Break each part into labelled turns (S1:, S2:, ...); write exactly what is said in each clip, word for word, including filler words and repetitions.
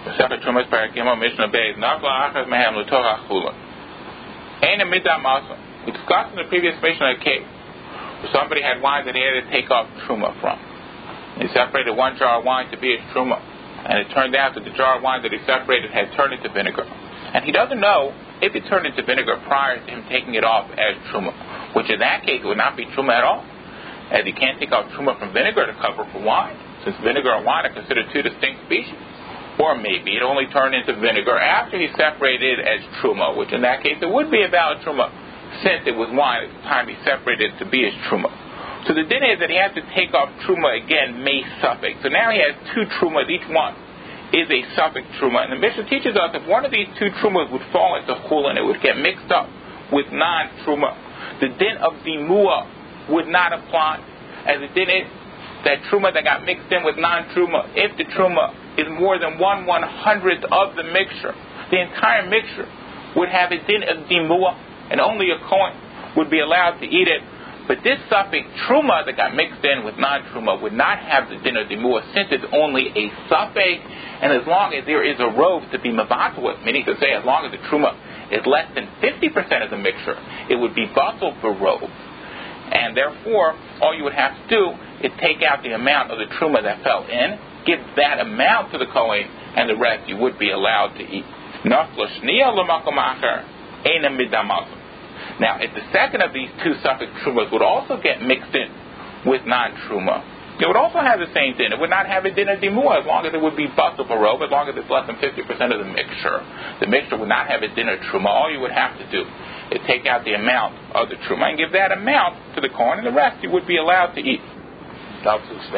S1: Second Trumas Parakimo Mishnah Beis Nafla Achas Mehem L'Torah Chulun. Ein a Midah Masa. We discussed in the previous Mishnah a case where somebody had wine that he had to take off Truma from. He separated one jar of wine to be his Truma, and it turned out that the jar of wine that he separated had turned into vinegar. And he doesn't know if it turned into vinegar prior to him taking it off as Truma, which in that case it would not be Truma at all, as he can't take off Truma from vinegar to cover for wine, since vinegar and wine are considered two distinct species. Or maybe it only turned into vinegar after he separated it as Truma, which in that case it would be a valid Truma, since it was wine at the time he separated it to be his Truma. So the din is that he has to take off Truma again, may suffix. So now he has two Trumas, each one is a suffix Truma. And the Mishnah teaches us if one of these two Trumas would fall into Chulin, it would get mixed up with non-Truma. The din of Dimua would not apply, as the din is that Truma that got mixed in with non-Truma, if the Truma is more than one one-hundredth of the mixture, the entire mixture would have a din of Dimua, and only a Kohen would be allowed to eat it. But this suffix Truma that got mixed in with non-Truma would not have the din of Dimua, since it's only a suffix, and as long as there is a rove to be mabatal with, meaning to say as long as the Truma is less than fifty percent of the mixture, it would be batal for rove. And therefore, all you would have to do is take out the amount of the Truma that fell in, give that amount to the Kohen, and the rest you would be allowed to eat. Now, if the second of these two suffix Trumas would also get mixed in with non-Truma, it would also have the same din. It would not have a din of Dimua, as long as it would be batal for rove, as long as it's less than fifty percent of the mixture. The mixture would not have a din of Truma. All you would have to do is take out the amount of the Truma and give that amount to the Kohen, and the rest you would be allowed to eat. But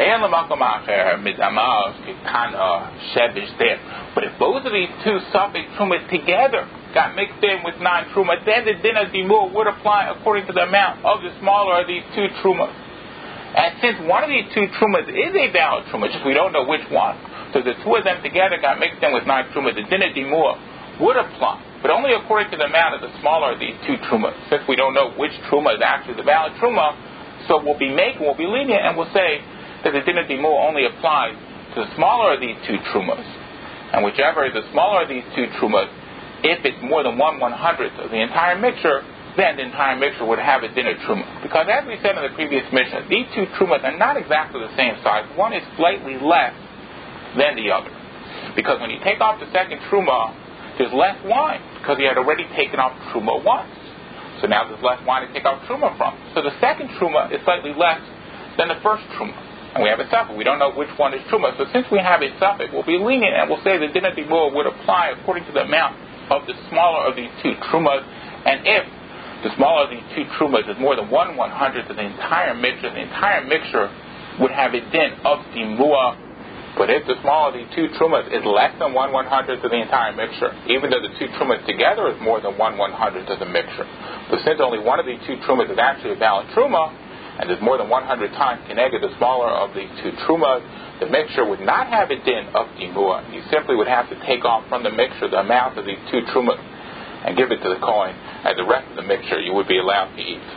S1: if both of these two suffix Trumas together got mixed in with non-Truma, then the din of Dimur would apply according to the amount of the smaller of these two Trumas. And since one of these two Trumas is a valid Truma, just we don't know which one, so the two of them together got mixed in with non-Truma, the din of Dimur would apply, but only according to the amount of the smaller of these two Trumas. Since we don't know which Truma is actually the valid Truma, so we'll be making, we'll be lenient, and we'll say that the din of Dimur only applies to the smaller of these two Trumas. And whichever is the smaller of these two Trumas, if it's more than one one-hundredth of the entire mixture, then the entire mixture would have a din of Truma. Because as we said in the previous Mishnah, these two Trumas are not exactly the same size. One is slightly less than the other. Because when you take off the second Truma, there's less wine, because he had already taken off Truma once. So now there's less wine to take off Truma from. So the second Truma is slightly less than the first Truma. And we have a suffix. We don't know which one is Truma. So since we have a suffix, we'll be lenient and we'll say the din of Dimur would apply according to the amount of the smaller of these two Trumas. And if the smaller of these two Trumas is more than one one-hundredth of the entire mixture, the entire mixture would have a din of Dimur. But if the smaller of these two Trumas is less than one one-hundredth of the entire mixture, even though the two Trumas together is more than one one-hundredth of the mixture, but since only one of these two Trumas is actually a valid Truma, and there's more than one hundred times connected the smaller of these two Trumas, the mixture would not have a din of Dimur. You simply would have to take off from the mixture the amount of these two Trumas and give it to the Kohen, and the rest of the mixture you would be allowed to eat.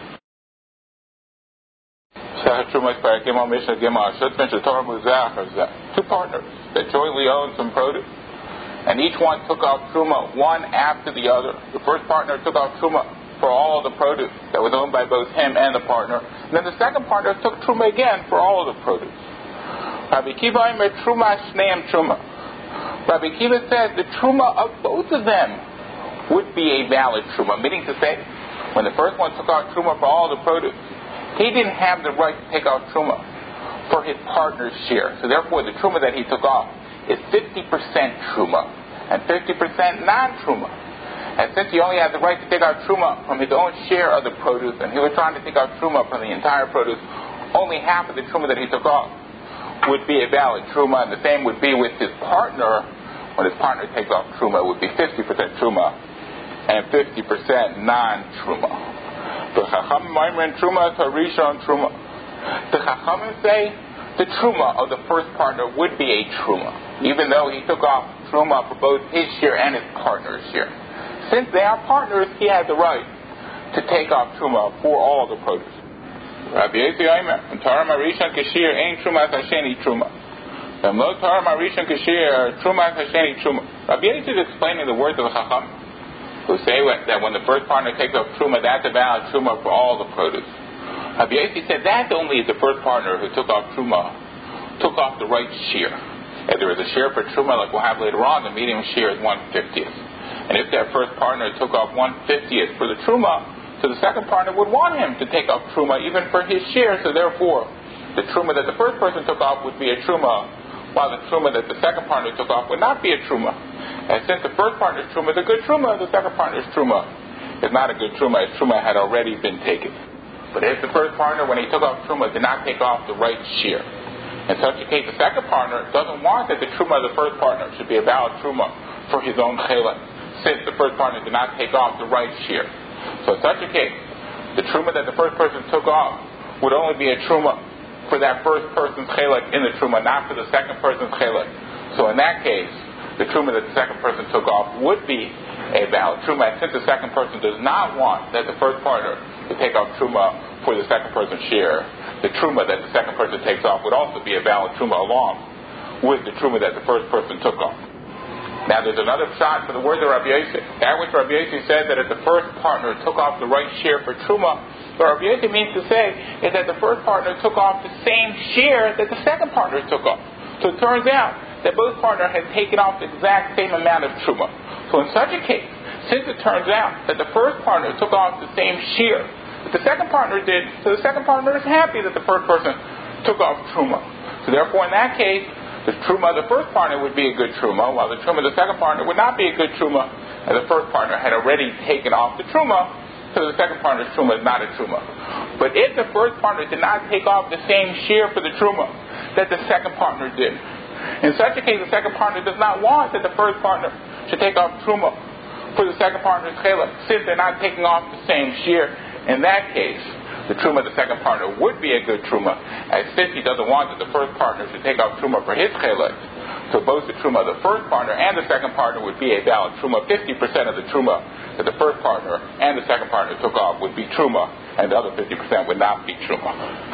S1: Two partners that jointly owned some produce, and each one took off Truma one after the other. The first partner took off Truma for all of the produce that was owned by both him and the partner. And then the second partner took Truma again for all of the produce. Rabbi Kiva made Truma Shneim Truma. Rabbi Kiva said the Truma of both of them would be a valid Truma, meaning to say, when the first one took out Truma for all the produce, he didn't have the right to take out Truma for his partner's share. So therefore the Truma that he took off is fifty percent Truma and fifty percent non-Truma. And since he only had the right to take out Truma from his own share of the produce, and he was trying to take out Truma from the entire produce, only half of the Truma that he took off would be a valid Truma, and the same would be with his partner. When his partner takes off Truma, it would be fifty percent Truma and fifty percent non-Truma. The Chachamim Truma Tarishon Truma. The Chachamim say the Truma of the first partner would be a Truma, even though he took off Truma for both his share and his partner's share. Since they are partners, he had the right to take off Truma for all the produce. Rabbi Yossi Omer, Torah Marisha Kashir Ein Truma Hasheni Truma. Rabbi Yosi is explaining the words of the Chacham, who say that when the first partner takes off truma, that's a valid truma for all the produce. Rabbi Yosi said that's only if the first partner who took off truma took off the right shear. If there was a shear for truma, like we'll have later on, the medium shear is one fiftieth. And if that first partner took off one fiftieth for the truma, so the second partner would want him to take off truma even for his share. So therefore, the truma that the first person took off would be a truma, while the truma that the second partner took off would not be a truma. And since the first partner's truma is a good truma, the second partner's truma is not a good truma, as truma had already been taken. But if the first partner, when he took off truma, did not take off the right shear, in such a case, the second partner doesn't want that the truma of the first partner should be a valid truma for his own chelek, since the first partner did not take off the right shear. So in such a case, the truma that the first person took off would only be a truma for that first person's chelek in the truma, not for the second person's chelek. So in that case, the truma that the second person took off would be a valid truma. And since the second person does not want that the first partner to take off truma for the second person's share, the truma that the second person takes off would also be a valid truma along with the truma that the first person took off. Now there's another shot for the words of Rabbi Yosi. That which Rabbi Yosi said that if the first partner took off the right share for truma, what Rabbi Yosi means to say is that the first partner took off the same share that the second partner took off. So it turns out that both partners had taken off the exact same amount of truma. So in such a case, since it turns out that the first partner took off the same share that the second partner did, so the second partner is happy that the first person took off truma. So therefore in that case, the truma of the first partner would be a good truma, while the truma of the second partner would not be a good truma, as the first partner had already taken off the truma, so the second partner's truma is not a truma. But if the first partner did not take off the same share for the truma that the second partner did, in such a case the second partner does not want that the first partner should take off truma for the second partner's chelek, since they're not taking off the same share. In that case, the truma of the second partner would be a good truma, as since he doesn't want that the first partner should take off truma for his chelek, so both the truma of the first partner and the second partner would be a valid truma. fifty percent of the truma that the first partner and the second partner took off would be truma, and the other fifty percent would not be truma.